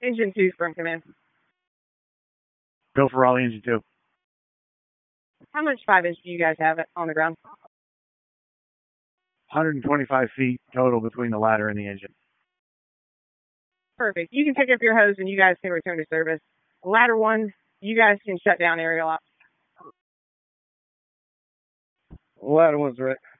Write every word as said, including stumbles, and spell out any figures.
Engine two from command. Go for Raleigh engine two. How much five inch do you guys have it on the ground? one hundred twenty-five feet total between the ladder and the engine. Perfect. You can pick up your hose and you guys can return to service. Ladder one, you guys can shut down aerial ops. Ladder one's right.